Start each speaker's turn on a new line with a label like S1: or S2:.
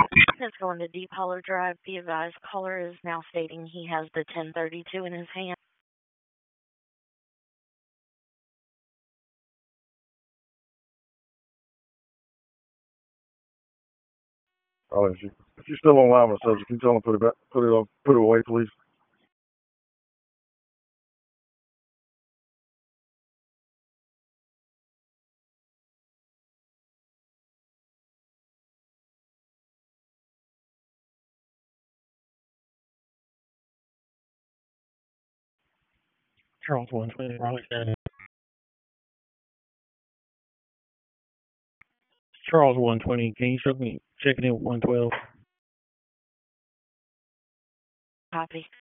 S1: It's going to Deep Hollow Drive. Be advised, caller is now stating he has the 1032 in his hand.
S2: Oh, if you're still online with the subject, can you tell him to put it back, put it away, please?
S3: Charles 120, Raleigh County. Charles 120, can you check in with 112?
S1: Copy.